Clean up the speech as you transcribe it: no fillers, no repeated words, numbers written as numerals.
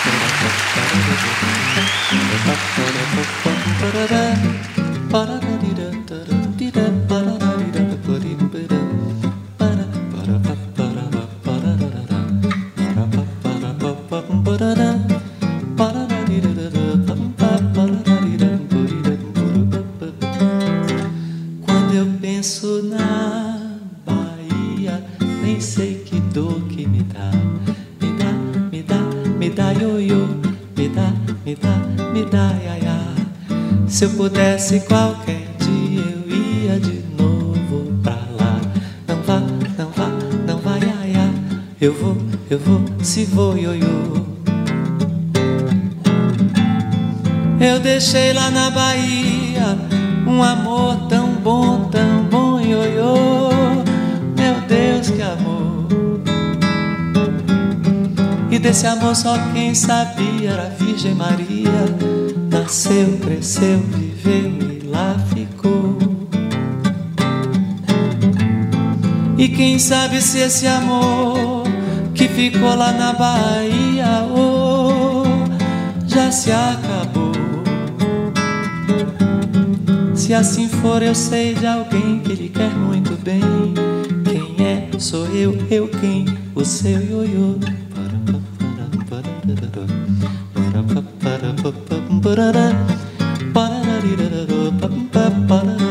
Quando eu penso na Bahia, nem sei que dor que me dá. Me dá ioiô, me dá iaiá. Se eu pudesse qualquer dia eu ia de novo pra lá. Não vá iaiá. Eu vou, se vou ioiô. Eu deixei lá na Bahia um amor tão bom, ioiô. Meu Deus, que amor. E desse amor só quem sabia era a Virgem Maria. Nasceu, cresceu, viveu e lá ficou. E quem sabe se esse amor que ficou lá na Bahia, oh, já se acabou. Se assim for, eu sei de alguém que lhe quer muito bem. Quem é? Sou eu quem? O seu ioiô. Para